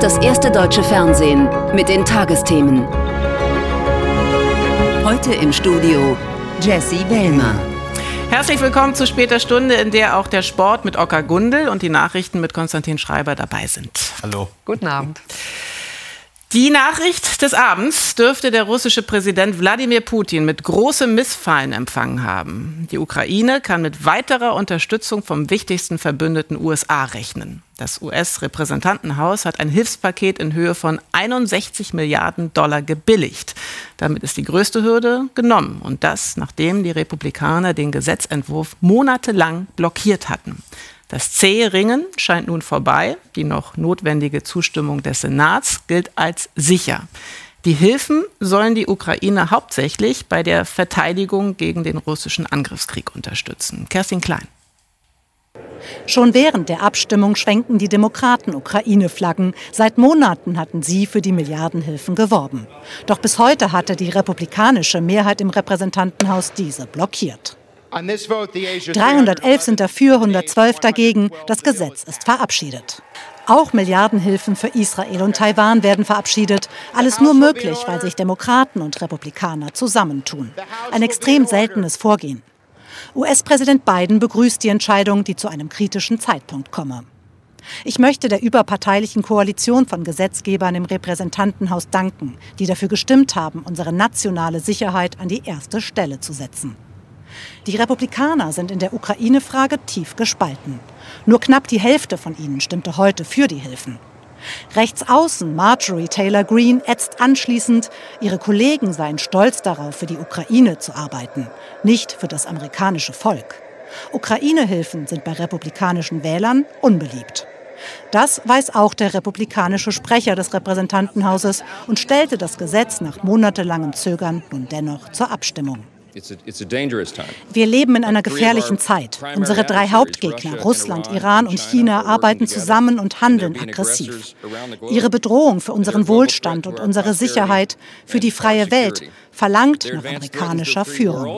das erste deutsche Fernsehen mit den Tagesthemen. Heute im Studio Jessie Wellmer. Herzlich willkommen zu später Stunde, in der auch der Sport mit Oskar Gundel und die Nachrichten mit Konstantin Schreiber dabei sind. Hallo. Guten Abend. Die Nachricht des Abends dürfte der russische Präsident Wladimir Putin mit großem Missfallen empfangen haben. Die Ukraine kann mit weiterer Unterstützung vom wichtigsten Verbündeten USA rechnen. Das US-Repräsentantenhaus hat ein Hilfspaket in Höhe von 61 Milliarden $, gebilligt. Damit ist die größte Hürde genommen. Und das, nachdem die Republikaner den Gesetzentwurf monatelang blockiert hatten. Das zähe Ringen scheint nun vorbei. Die noch notwendige Zustimmung des Senats gilt als sicher. Die Hilfen sollen die Ukraine hauptsächlich bei der Verteidigung gegen den russischen Angriffskrieg unterstützen. Kerstin Klein. Schon während der Abstimmung schwenkten die Demokraten Ukraine-Flaggen. Seit Monaten hatten sie für die Milliardenhilfen geworben. Doch bis heute hatte die republikanische Mehrheit im Repräsentantenhaus diese blockiert. 311 sind dafür, 112 dagegen. Das Gesetz ist verabschiedet. Auch Milliardenhilfen für Israel und Taiwan werden verabschiedet. Alles nur möglich, weil sich Demokraten und Republikaner zusammentun. Ein extrem seltenes Vorgehen. US-Präsident Biden begrüßt die Entscheidung, die zu einem kritischen Zeitpunkt komme. Ich möchte der überparteilichen Koalition von Gesetzgebern im Repräsentantenhaus danken, die dafür gestimmt haben, unsere nationale Sicherheit an die erste Stelle zu setzen. Die Republikaner sind in der Ukraine-Frage tief gespalten. Nur knapp die Hälfte von ihnen stimmte heute für die Hilfen. Rechtsaußen Marjorie Taylor Greene ätzt anschließend, ihre Kollegen seien stolz darauf, für die Ukraine zu arbeiten, nicht für das amerikanische Volk. Ukraine-Hilfen sind bei republikanischen Wählern unbeliebt. Das weiß auch der republikanische Sprecher des Repräsentantenhauses und stellte das Gesetz nach monatelangem Zögern nun dennoch zur Abstimmung. Wir leben in einer gefährlichen Zeit. Unsere drei Hauptgegner, Russland, Iran und China, arbeiten zusammen und handeln aggressiv. Ihre Bedrohung für unseren Wohlstand und unsere Sicherheit, für die freie Welt, verlangt nach amerikanischer Führung.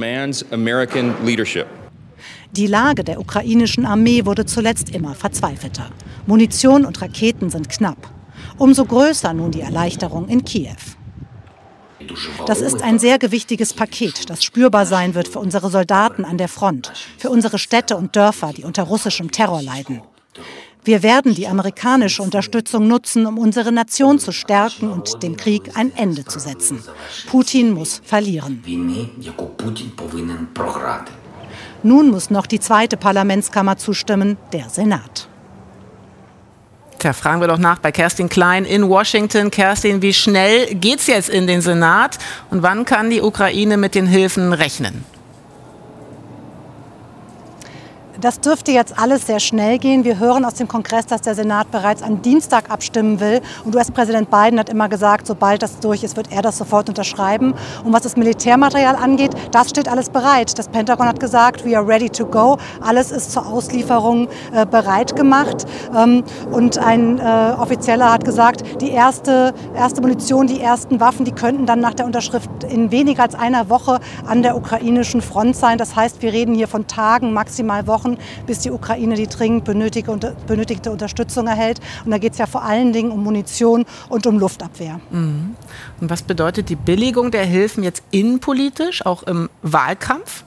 Die Lage der ukrainischen Armee wurde zuletzt immer verzweifelter. Munition und Raketen sind knapp. Umso größer nun die Erleichterung in Kiew. Das ist ein sehr gewichtiges Paket, das spürbar sein wird für unsere Soldaten an der Front, für unsere Städte und Dörfer, die unter russischem Terror leiden. Wir werden die amerikanische Unterstützung nutzen, um unsere Nation zu stärken und dem Krieg ein Ende zu setzen. Putin muss verlieren. Nun muss noch die zweite Parlamentskammer zustimmen, der Senat. Tja, fragen wir doch nach bei Kerstin Klein in Washington. Kerstin, wie schnell geht's jetzt in den Senat und wann kann die Ukraine mit den Hilfen rechnen? Das dürfte jetzt alles sehr schnell gehen. Wir hören aus dem Kongress, dass der Senat bereits am Dienstag abstimmen will. Und US-Präsident Biden hat immer gesagt, sobald das durch ist, wird er das sofort unterschreiben. Und was das Militärmaterial angeht, das steht alles bereit. Das Pentagon hat gesagt, we are ready to go. Alles ist zur Auslieferung bereit gemacht. Und ein Offizieller hat gesagt, die erste Munition, die ersten Waffen, die könnten dann nach der Unterschrift in weniger als einer Woche an der ukrainischen Front sein. Das heißt, wir reden hier von Tagen, maximal Wochen, bis die Ukraine die dringend benötigte Unterstützung erhält. Und da geht es ja vor allen Dingen um Munition und um Luftabwehr. Mhm. Und was bedeutet die Billigung der Hilfen jetzt innenpolitisch, auch im Wahlkampf?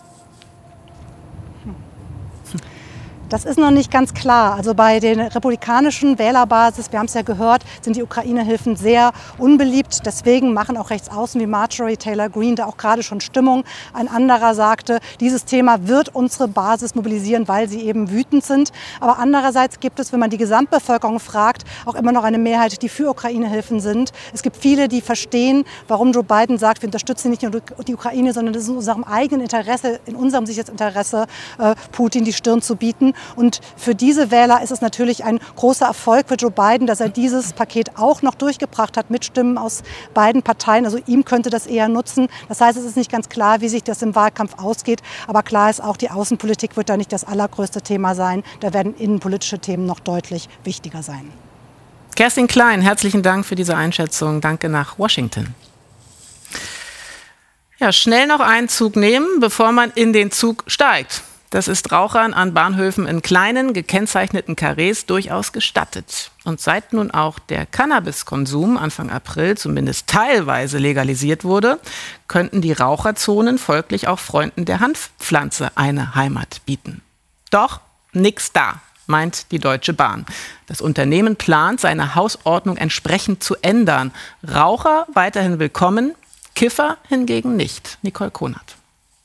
Das ist noch nicht ganz klar. Also bei den republikanischen Wählerbasis, wir haben es ja gehört, sind die Ukraine-Hilfen sehr unbeliebt. Deswegen machen auch Rechtsaußen wie Marjorie Taylor Greene da auch gerade schon Stimmung. Ein anderer sagte, dieses Thema wird unsere Basis mobilisieren, weil sie eben wütend sind. Aber andererseits gibt es, wenn man die Gesamtbevölkerung fragt, auch immer noch eine Mehrheit, die für Ukraine-Hilfen sind. Es gibt viele, die verstehen, warum Joe Biden sagt, wir unterstützen nicht nur die Ukraine, sondern es ist in unserem eigenen Interesse, in unserem Sicherheitsinteresse, Putin die Stirn zu bieten. Und für diese Wähler ist es natürlich ein großer Erfolg für Joe Biden, dass er dieses Paket auch noch durchgebracht hat mit Stimmen aus beiden Parteien. Also ihm könnte das eher nutzen. Das heißt, es ist nicht ganz klar, wie sich das im Wahlkampf ausgeht. Aber klar ist auch, die Außenpolitik wird da nicht das allergrößte Thema sein. Da werden innenpolitische Themen noch deutlich wichtiger sein. Kerstin Klein, herzlichen Dank für diese Einschätzung. Danke nach Washington. Ja, schnell noch einen Zug nehmen, bevor man in den Zug steigt. Das ist Rauchern an Bahnhöfen in kleinen, gekennzeichneten Karrees durchaus gestattet. Und seit nun auch der Cannabiskonsum Anfang April zumindest teilweise legalisiert wurde, könnten die Raucherzonen folglich auch Freunden der Hanfpflanze eine Heimat bieten. Doch nix da, meint die Deutsche Bahn. Das Unternehmen plant, seine Hausordnung entsprechend zu ändern. Raucher weiterhin willkommen, Kiffer hingegen nicht. Nicole Konert.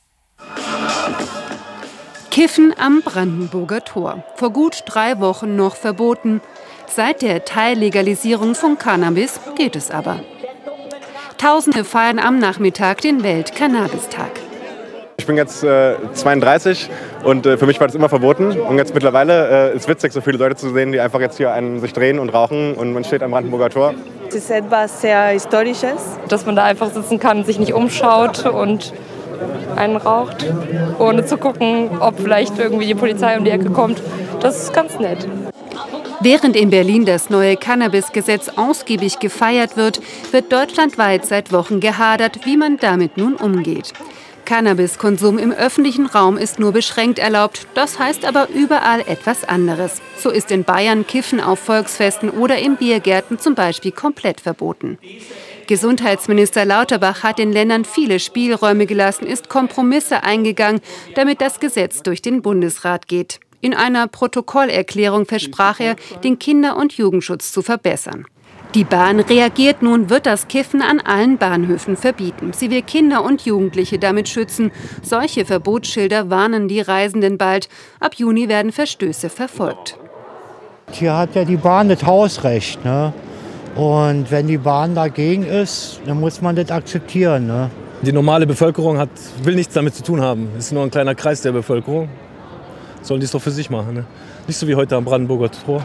Kiffen am Brandenburger Tor. Vor gut 3 Wochen noch verboten. Seit der Teillegalisierung von Cannabis geht es aber. Tausende feiern am Nachmittag den Welt-Cannabis-Tag. Ich bin jetzt 32 und für mich war das immer verboten. Und jetzt mittlerweile ist es witzig, so viele Leute zu sehen, die einfach jetzt hier sich drehen und rauchen und man steht am Brandenburger Tor. Es ist etwas sehr Historisches. Dass man da einfach sitzen kann, sich nicht umschaut und einen raucht, ohne zu gucken, ob vielleicht irgendwie die Polizei um die Ecke kommt. Das ist ganz nett. Während in Berlin das neue Cannabis-Gesetz ausgiebig gefeiert wird, wird deutschlandweit seit Wochen gehadert, wie man damit nun umgeht. Cannabiskonsum im öffentlichen Raum ist nur beschränkt erlaubt. Das heißt aber überall etwas anderes. So ist in Bayern Kiffen auf Volksfesten oder in Biergärten zum Beispiel komplett verboten. Gesundheitsminister Lauterbach hat den Ländern viele Spielräume gelassen, ist Kompromisse eingegangen, damit das Gesetz durch den Bundesrat geht. In einer Protokollerklärung versprach er, den Kinder- und Jugendschutz zu verbessern. Die Bahn reagiert nun, wird das Kiffen an allen Bahnhöfen verbieten. Sie will Kinder und Jugendliche damit schützen. Solche Verbotsschilder warnen die Reisenden bald. Ab Juni werden Verstöße verfolgt. Hier hat ja die Bahn das Hausrecht, ne? Und wenn die Bahn dagegen ist, dann muss man das akzeptieren, ne? Die normale Bevölkerung will nichts damit zu tun haben. Es ist nur ein kleiner Kreis der Bevölkerung. Sollen die es doch für sich machen, ne? Nicht so wie heute am Brandenburger Tor.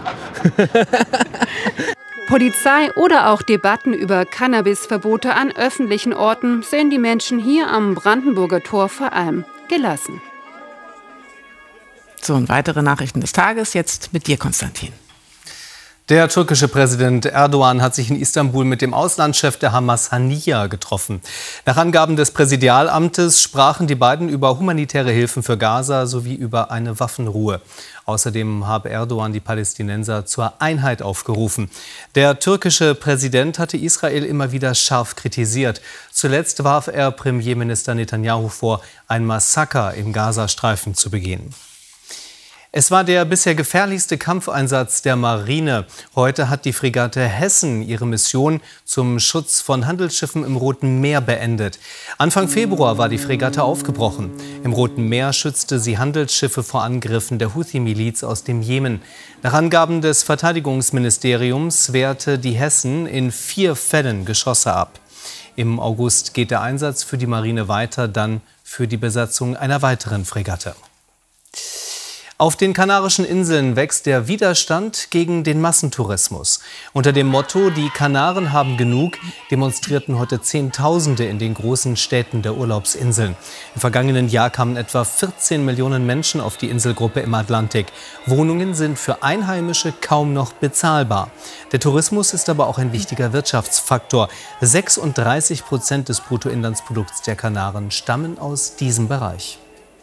Polizei oder auch Debatten über Cannabisverbote an öffentlichen Orten sehen die Menschen hier am Brandenburger Tor vor allem gelassen. So, und weitere Nachrichten des Tages jetzt mit dir, Konstantin. Der türkische Präsident Erdogan hat sich in Istanbul mit dem Auslandschef der Hamas Haniyeh getroffen. Nach Angaben des Präsidialamtes sprachen die beiden über humanitäre Hilfen für Gaza sowie über eine Waffenruhe. Außerdem habe Erdogan die Palästinenser zur Einheit aufgerufen. Der türkische Präsident hatte Israel immer wieder scharf kritisiert. Zuletzt warf er Premierminister Netanyahu vor, ein Massaker im Gazastreifen zu begehen. Es war der bisher gefährlichste Kampfeinsatz der Marine. Heute hat die Fregatte Hessen ihre Mission zum Schutz von Handelsschiffen im Roten Meer beendet. Anfang Februar war die Fregatte aufgebrochen. Im Roten Meer schützte sie Handelsschiffe vor Angriffen der Houthi-Miliz aus dem Jemen. Nach Angaben des Verteidigungsministeriums wehrte die Hessen in 4 Fällen Geschosse ab. Im August geht der Einsatz für die Marine weiter, dann für die Besatzung einer weiteren Fregatte. Auf den Kanarischen Inseln wächst der Widerstand gegen den Massentourismus. Unter dem Motto "Die Kanaren haben genug" demonstrierten heute Zehntausende in den großen Städten der Urlaubsinseln. Im vergangenen Jahr kamen etwa 14 Millionen Menschen auf die Inselgruppe im Atlantik. Wohnungen sind für Einheimische kaum noch bezahlbar. Der Tourismus ist aber auch ein wichtiger Wirtschaftsfaktor. 36% des Bruttoinlandsprodukts der Kanaren stammen aus diesem Bereich.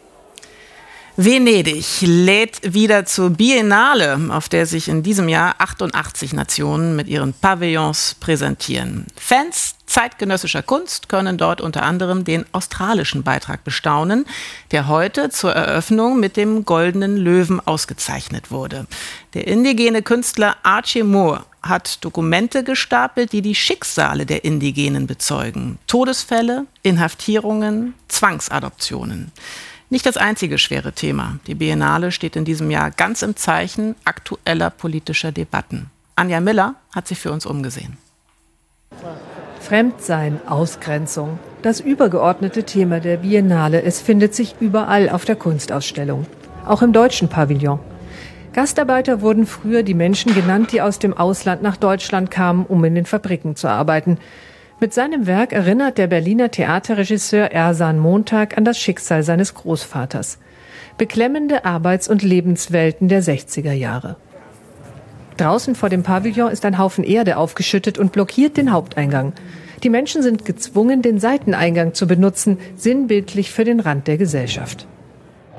Venedig lädt wieder zur Biennale, auf der sich in diesem Jahr 88 Nationen mit ihren Pavillons präsentieren. Fans zeitgenössischer Kunst können dort unter anderem den australischen Beitrag bestaunen, der heute zur Eröffnung mit dem Goldenen Löwen ausgezeichnet wurde. Der indigene Künstler Archie Moore hat Dokumente gestapelt, die die Schicksale der Indigenen bezeugen. Todesfälle, Inhaftierungen, Zwangsadoptionen. Nicht das einzige schwere Thema. Die Biennale steht in diesem Jahr ganz im Zeichen aktueller politischer Debatten. Anja Miller hat sich für uns umgesehen. Fremdsein, Ausgrenzung. Das übergeordnete Thema der Biennale. Es findet sich überall auf der Kunstausstellung. Auch im deutschen Pavillon. Gastarbeiter wurden früher die Menschen genannt, die aus dem Ausland nach Deutschland kamen, um in den Fabriken zu arbeiten. Mit seinem Werk erinnert der Berliner Theaterregisseur Ersan Montag an das Schicksal seines Großvaters. Beklemmende Arbeits- und Lebenswelten der 60er Jahre. Draußen vor dem Pavillon ist ein Haufen Erde aufgeschüttet und blockiert den Haupteingang. Die Menschen sind gezwungen, den Seiteneingang zu benutzen, sinnbildlich für den Rand der Gesellschaft.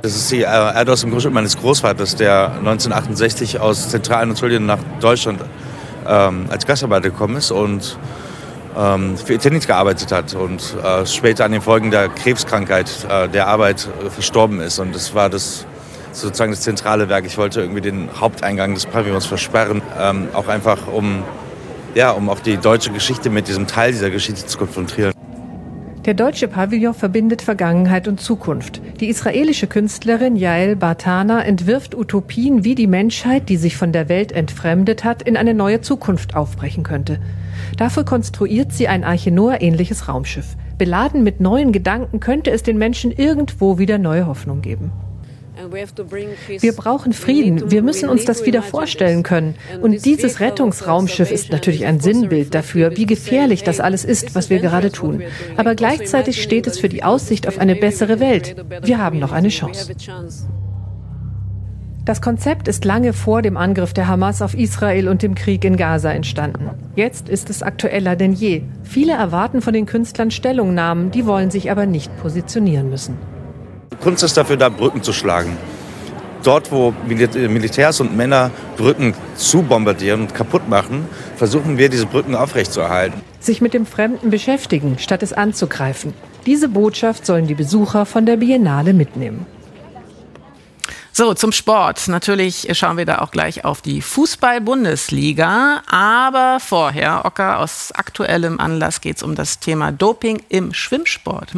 Das ist die Erde aus dem Grundstück meines Großvaters, der 1968 aus Zentralanatolien nach Deutschland als Gastarbeiter gekommen ist und für Eternit gearbeitet hat und später an den Folgen der Krebskrankheit der Arbeit verstorben ist. Und das war sozusagen das zentrale Werk. Ich wollte irgendwie den Haupteingang des Pavillons versperren, auch einfach um auch die deutsche Geschichte mit diesem Teil dieser Geschichte zu konfrontieren. Der deutsche Pavillon verbindet Vergangenheit und Zukunft. Die israelische Künstlerin Yael Bartana entwirft Utopien, wie die Menschheit, die sich von der Welt entfremdet hat, in eine neue Zukunft aufbrechen könnte. Dafür konstruiert sie ein Arche Noah-ähnliches Raumschiff. Beladen mit neuen Gedanken könnte es den Menschen irgendwo wieder neue Hoffnung geben. Wir brauchen Frieden. Wir müssen uns das wieder vorstellen können. Und dieses Rettungsraumschiff ist natürlich ein Sinnbild dafür, wie gefährlich das alles ist, was wir gerade tun. Aber gleichzeitig steht es für die Aussicht auf eine bessere Welt. Wir haben noch eine Chance. Das Konzept ist lange vor dem Angriff der Hamas auf Israel und dem Krieg in Gaza entstanden. Jetzt ist es aktueller denn je. Viele erwarten von den Künstlern Stellungnahmen, die wollen sich aber nicht positionieren müssen. Kunst ist dafür da, Brücken zu schlagen. Dort, wo Militärs und Männer Brücken zu bombardieren und kaputt machen, versuchen wir, diese Brücken aufrechtzuerhalten. Sich mit dem Fremden beschäftigen, statt es anzugreifen. Diese Botschaft sollen die Besucher von der Biennale mitnehmen. So, zum Sport. Natürlich schauen wir da auch gleich auf die Fußball-Bundesliga. Aber vorher, Ocker, aus aktuellem Anlass geht es um das Thema Doping im Schwimmsport.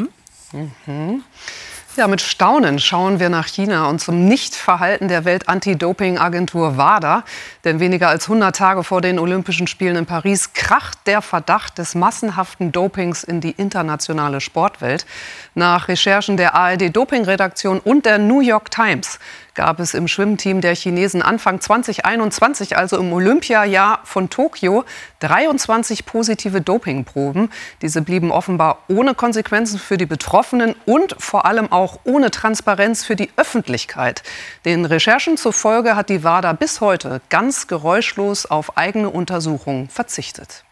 Ja, mit Staunen schauen wir nach China und zum Nichtverhalten der Welt-Anti-Doping-Agentur WADA. Denn weniger als 100 Tage vor den Olympischen Spielen in Paris kracht der Verdacht des massenhaften Dopings in die internationale Sportwelt. Nach Recherchen der ARD-Doping-Redaktion und der New York Times gab es im Schwimmteam der Chinesen Anfang 2021, also im Olympiajahr von Tokio, 23 positive Dopingproben. Diese blieben offenbar ohne Konsequenzen für die Betroffenen und vor allem auch ohne Transparenz für die Öffentlichkeit. Den Recherchen zufolge hat die WADA bis heute ganz geräuschlos auf eigene Untersuchungen verzichtet.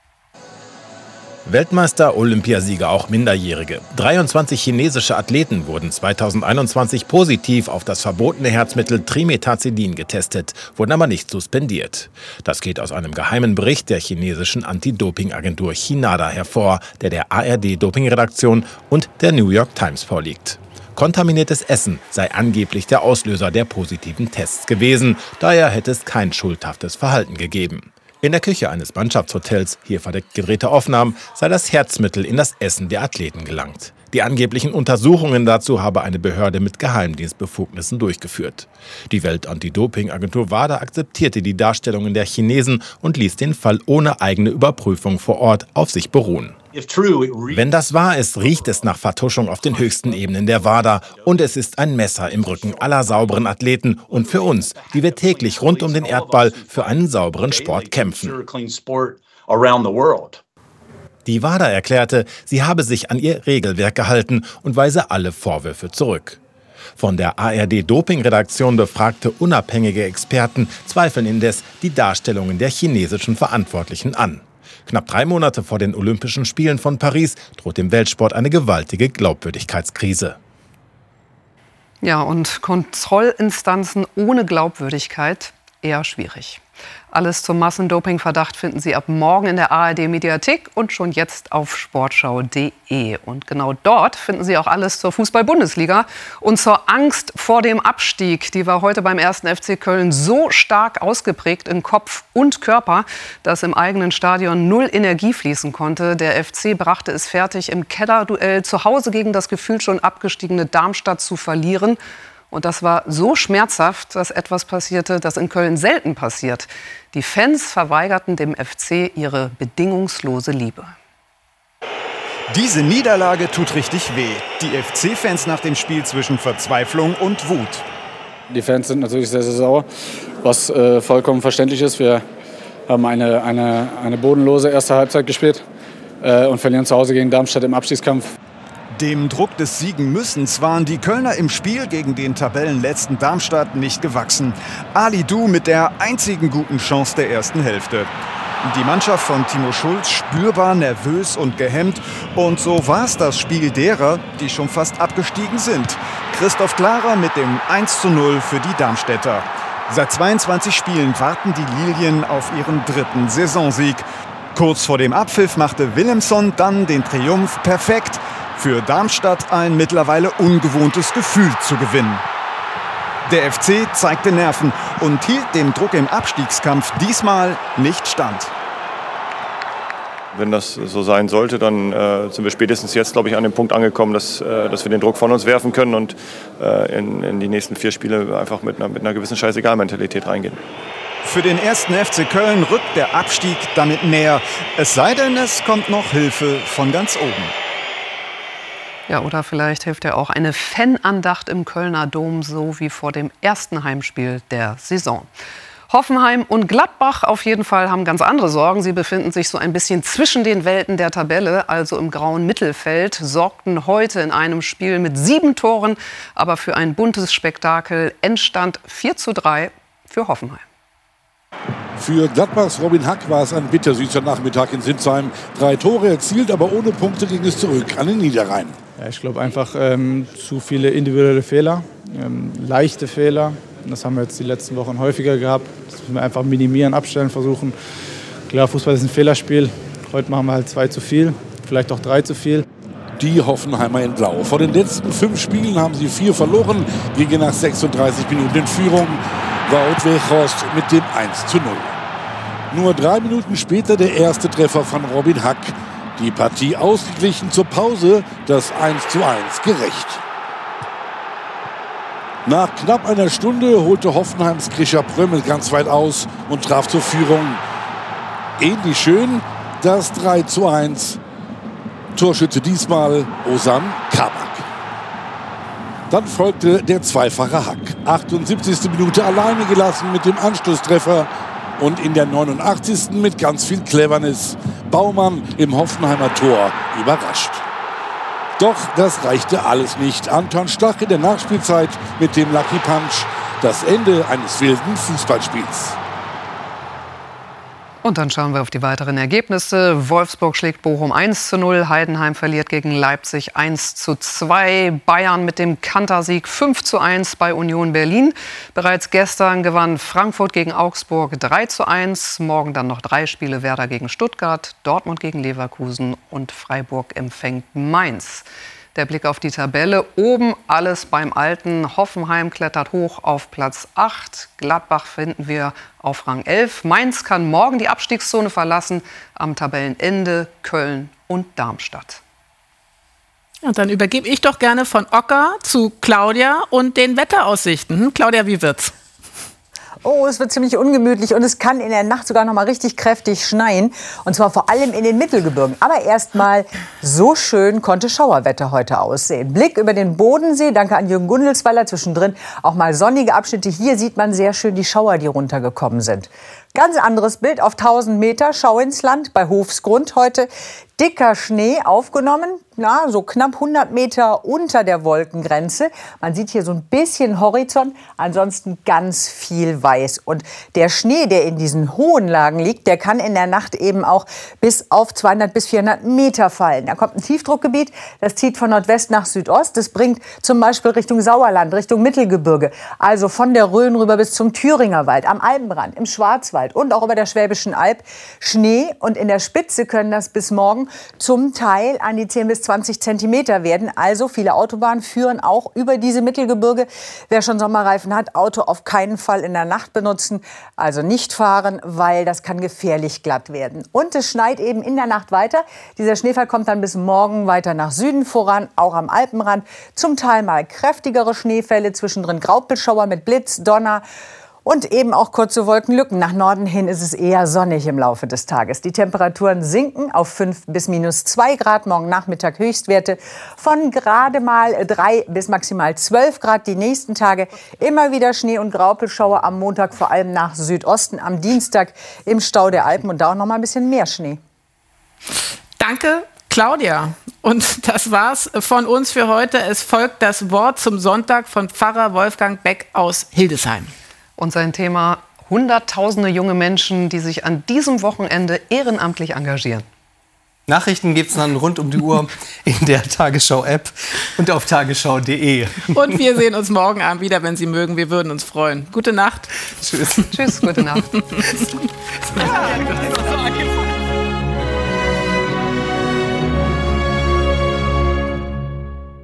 Weltmeister, Olympiasieger, auch Minderjährige. 23 chinesische Athleten wurden 2021 positiv auf das verbotene Herzmittel Trimetazidin getestet, wurden aber nicht suspendiert. Das geht aus einem geheimen Bericht der chinesischen Anti-Doping-Agentur Chinada hervor, der ARD-Doping-Redaktion und der New York Times vorliegt. Kontaminiertes Essen sei angeblich der Auslöser der positiven Tests gewesen. Daher hätte es kein schuldhaftes Verhalten gegeben. In der Küche eines Mannschaftshotels, hier verdeckt gedrehte Aufnahmen, sei das Herzmittel in das Essen der Athleten gelangt. Die angeblichen Untersuchungen dazu habe eine Behörde mit Geheimdienstbefugnissen durchgeführt. Die Welt-Anti-Doping-Agentur WADA akzeptierte die Darstellungen der Chinesen und ließ den Fall ohne eigene Überprüfung vor Ort auf sich beruhen. Wenn das wahr ist, riecht es nach Vertuschung auf den höchsten Ebenen der WADA. Und es ist ein Messer im Rücken aller sauberen Athleten und für uns, die wir täglich rund um den Erdball für einen sauberen Sport kämpfen. Die WADA erklärte, sie habe sich an ihr Regelwerk gehalten und weise alle Vorwürfe zurück. Von der ARD-Doping-Redaktion befragte unabhängige Experten zweifeln indes die Darstellungen der chinesischen Verantwortlichen an. Knapp 3 Monate vor den Olympischen Spielen von Paris droht dem Weltsport eine gewaltige Glaubwürdigkeitskrise. Ja, und Kontrollinstanzen ohne Glaubwürdigkeit eher schwierig. Alles zum Massendoping-Verdacht finden Sie ab morgen in der ARD-Mediathek und schon jetzt auf sportschau.de. Und genau dort finden Sie auch alles zur Fußball-Bundesliga und zur Angst vor dem Abstieg. Die war heute beim 1. FC Köln so stark ausgeprägt in Kopf und Körper, dass im eigenen Stadion 0 Energie fließen konnte. Der FC brachte es fertig, im Kellerduell zu Hause gegen das gefühlt schon abgestiegene Darmstadt zu verlieren. Und das war so schmerzhaft, dass etwas passierte, das in Köln selten passiert. Die Fans verweigerten dem FC ihre bedingungslose Liebe. Diese Niederlage tut richtig weh. Die FC-Fans nach dem Spiel zwischen Verzweiflung und Wut. Die Fans sind natürlich sehr, sehr sauer, was vollkommen verständlich ist. Wir haben eine bodenlose erste Halbzeit gespielt und verlieren zu Hause gegen Darmstadt im Abstiegskampf. Dem Druck des Siegenmüssens waren die Kölner im Spiel gegen den Tabellenletzten Darmstadt nicht gewachsen. Ali Du mit der einzigen guten Chance der ersten Hälfte. Die Mannschaft von Timo Schulz spürbar nervös und gehemmt. Und so war es das Spiel derer, die schon fast abgestiegen sind. Christoph Klara mit dem 1:0 für die Darmstädter. Seit 22 Spielen warten die Lilien auf ihren 3. Saisonsieg. Kurz vor dem Abpfiff machte Willemsson dann den Triumph perfekt. Für Darmstadt ein mittlerweile ungewohntes Gefühl zu gewinnen. Der FC zeigte Nerven und hielt dem Druck im Abstiegskampf diesmal nicht stand. Wenn das so sein sollte, dann sind wir spätestens jetzt, glaube ich, an dem Punkt angekommen, dass wir den Druck von uns werfen können und in die nächsten 4 Spiele einfach mit einer gewissen Scheißegal-Mentalität reingehen. Für den 1. FC Köln rückt der Abstieg damit näher. Es sei denn, es kommt noch Hilfe von ganz oben. Ja, oder vielleicht hilft ja auch eine Fanandacht im Kölner Dom, so wie vor dem ersten Heimspiel der Saison. Hoffenheim und Gladbach auf jeden Fall haben ganz andere Sorgen. Sie befinden sich so ein bisschen zwischen den Welten der Tabelle, also im grauen Mittelfeld, sorgten heute in einem Spiel mit 7 Toren, aber für ein buntes Spektakel. Endstand 4:3 für Hoffenheim. Für Gladbachs Robin Hack war es ein bittersüßer Nachmittag in Sinsheim. 3 Tore erzielt, aber ohne Punkte ging es zurück an den Niederrhein. Ja, ich glaube einfach zu viele individuelle Fehler, leichte Fehler. Das haben wir jetzt die letzten Wochen häufiger gehabt. Das müssen wir einfach minimieren, abstellen, versuchen. Klar, Fußball ist ein Fehlerspiel. Heute machen wir halt 2 zu viel, vielleicht auch 3 zu viel. Die Hoffenheimer in Blau. Vor den letzten 5 Spielen haben sie 4 verloren, gingen nach 36 Minuten in Führung. Wout Weghorst mit dem 1:0. Nur 3 Minuten später der erste Treffer von Robin Hack. Die Partie ausgeglichen zur Pause, das 1:1 gerecht. Nach knapp einer Stunde holte Hoffenheims Grisha Prömmel ganz weit aus und traf zur Führung. Ähnlich schön das 3:1. Torschütze diesmal Ozan Kabak. Dann folgte der zweifache Hack. 78. Minute alleine gelassen mit dem Anschlusstreffer. Und in der 89. mit ganz viel Cleverness. Baumann im Hoffenheimer Tor überrascht. Doch das reichte alles nicht. Anton Stach in der Nachspielzeit mit dem Lucky Punch. Das Ende eines wilden Fußballspiels. Und dann schauen wir auf die weiteren Ergebnisse. Wolfsburg schlägt Bochum 1:0. Heidenheim verliert gegen Leipzig 1:2. Bayern mit dem Kantersieg 5:1 bei Union Berlin. Bereits gestern gewann Frankfurt gegen Augsburg 3:1. Morgen dann noch 3 Spiele. Werder gegen Stuttgart, Dortmund gegen Leverkusen und Freiburg empfängt Mainz. Der Blick auf die Tabelle. Oben alles beim Alten. Hoffenheim klettert hoch auf Platz 8. Gladbach finden wir auf Rang 11. Mainz kann morgen die Abstiegszone verlassen. Am Tabellenende Köln und Darmstadt. Und dann übergebe ich doch gerne von Ocker zu Claudia und den Wetteraussichten. Claudia, wie wird's? Oh, es wird ziemlich ungemütlich und es kann in der Nacht sogar noch mal richtig kräftig schneien. Und zwar vor allem in den Mittelgebirgen. Aber erst mal, so schön konnte Schauerwetter heute aussehen. Blick über den Bodensee, danke an Jürgen Gundelsweiler, zwischendrin auch mal sonnige Abschnitte. Hier sieht man sehr schön die Schauer, die runtergekommen sind. Ganz anderes Bild auf 1000 Meter, Schau ins Land bei Hofsgrund heute. Dicker Schnee aufgenommen, so knapp 100 Meter unter der Wolkengrenze. Man sieht hier so ein bisschen Horizont, ansonsten ganz viel weiß. Und der Schnee, der in diesen hohen Lagen liegt, der kann in der Nacht eben auch bis auf 200 bis 400 Meter fallen. Da kommt ein Tiefdruckgebiet, das zieht von Nordwest nach Südost. Das bringt zum Beispiel Richtung Sauerland, Richtung Mittelgebirge, also von der Rhön rüber bis zum Thüringer Wald, am Alpenrand, im Schwarzwald und auch über der Schwäbischen Alb Schnee. Und in der Spitze können das bis morgen zum Teil an die 10 bis 20 Zentimeter werden. Also viele Autobahnen führen auch über diese Mittelgebirge. Wer schon Sommerreifen hat, Auto auf keinen Fall in der Nacht benutzen. Also nicht fahren, weil das kann gefährlich glatt werden. Und es schneit eben in der Nacht weiter. Dieser Schneefall kommt dann bis morgen weiter nach Süden voran, auch am Alpenrand. Zum Teil mal kräftigere Schneefälle, zwischendrin Graupelschauer mit Blitz, Donner. Und eben auch kurze Wolkenlücken. Nach Norden hin ist es eher sonnig im Laufe des Tages. Die Temperaturen sinken auf 5 bis -2 Grad. Morgen Nachmittag Höchstwerte von gerade mal 3 bis maximal 12 Grad. Die nächsten Tage immer wieder Schnee- und Graupelschauer. Am Montag vor allem nach Südosten. Am Dienstag im Stau der Alpen und da auch noch mal ein bisschen mehr Schnee. Danke, Claudia. Und das war's von uns für heute. Es folgt das Wort zum Sonntag von Pfarrer Wolfgang Beck aus Hildesheim. Und sein Thema: Hunderttausende junge Menschen, die sich an diesem Wochenende ehrenamtlich engagieren. Nachrichten gibt es dann rund um die Uhr in der Tagesschau-App und auf tagesschau.de. Und wir sehen uns morgen Abend wieder, wenn Sie mögen. Wir würden uns freuen. Gute Nacht. Tschüss. Tschüss, gute Nacht.